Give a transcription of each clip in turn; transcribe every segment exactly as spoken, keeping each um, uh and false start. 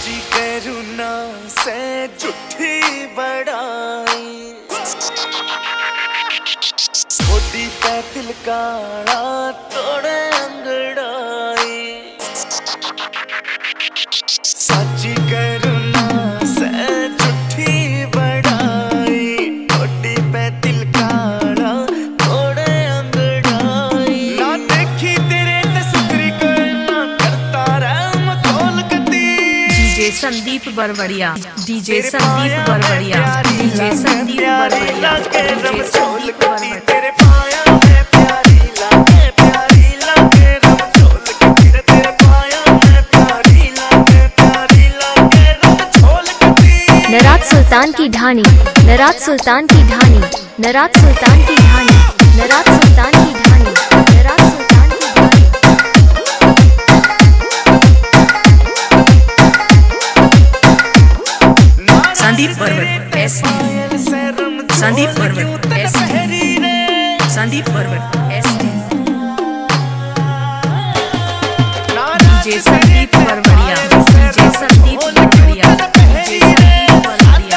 सच्ची करुणा से झूठी बड़ाई, छोटी पे दिल काड़ा तोड़े अंगड़ाई। सच्ची करुणा से झूठी बड़ाई, छोटी पे दिल काड़ा तोड़े अंगड़ाई। ना देखी तेरे तस्वीर को ना करता रह मखौल कती। DJ Sandeep Barbadiya, DJ Sandeep Barbadiya, DJ Sandeep Barbadiya, DJ Sandeep Barbadiya. तेरे पाया में प्यारी लागे, प्यारी लागे रब छोल कती। तेरे पाया में प्यारी लागे, प्यारी लागे रब छोल कती। नराज सुल्तान की ढाणी, नराज सुल्तान की ढाणी, नराज सुल्तान की ढाणी, नराज सुल्तान की ढाणी, नराज सुल्तान की ढाणी। Sandeep Barbad S, Sandeep Barbad S, Sandeep Barbad S, DJ Sandeep Barbadiya, DJ Sandeep Barbadiya, DJ Sandeep Barbadiya.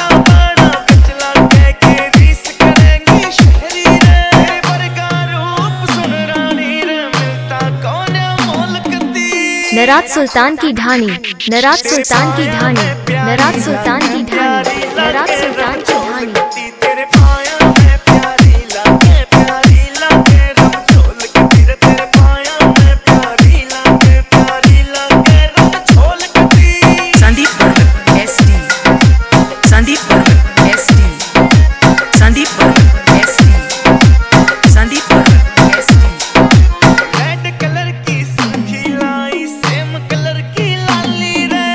नराज सुल्तान की ढाणी, नराज सुल्तान की ढाणी, नराज सुल्तान की ढाणी, नराज सुल्तान की ढाणी। तेरे पाया में प्यारी लागे, प्यारी लागे रब छोल कती। तेरे पाया में प्यारी लागे, प्यारी लागे रब छोल कती। Sandeep Barbad S D, Sandeep Barbad S D, Sandeep Barbad S D, Sandeep Barbad S D. Red colour की सुर्खी लाई, सेम कलर की लाली रे।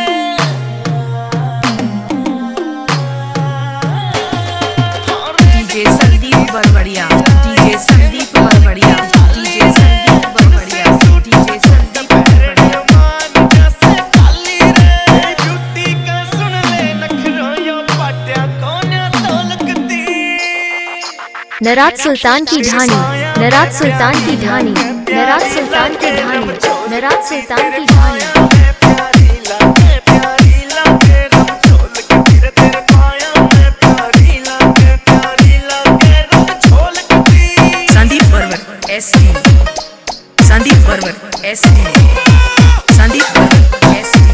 DJ Sandeep Barbadiya, DJ Sandeep Barbadiya, DJ Sandeep Barbadiya, DJ Sandeep Barbadiya. मान जैसे काली रे, ब्यूटी का सुन ले नखरों यो पाटिया कोन्या तोलकती। नराज सुल्तान की ढाणी, नराज सुल्तान की ढाणी, नराज सुल्तान की ढाणी, नराज सुल्तान की ढाणी। प्यारी लागे, प्यारी लागे रब छोल कती। तेरे पाया में प्यारी लागे, प्यारी लागे रब छोल कती। Sandeep Barbad S D, Sandeep Barbad S D, Sandeep Barbad S D.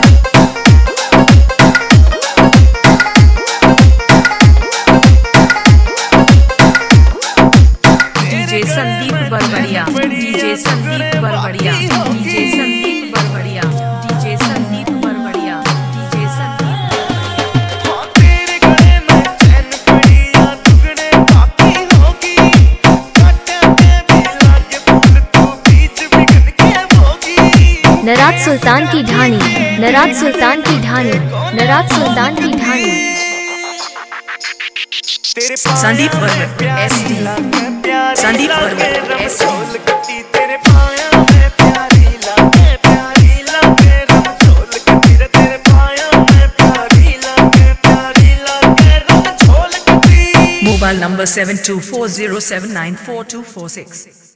DJ Sandeep Barbadiya, DJ Sandeep Barbadiya, DJ Sandeep Barbadiya, DJ Sandeep Barbadiya, DJ Sandeep Barbadiya. तेरे गले में चैन पड़ी या टुकड़े बाकी होगी। कांटे पे भी लागे फूल तू बीच बिगन के बोगी। नराज सुल्तान की ढाणी, नराज सुल्तान की ढाणी, नराज सुल्तान की ढाणी। Sandeep Barbad S D, Sandeep Barbad S D. तेरे पाया में प्यारी लागे, प्यारी लागे रब छोल कती। तेरे पाया में प्यारी लागे, प्यारी लागे रब छोल कती। Mobile number seven two four zero seven nine four two four six.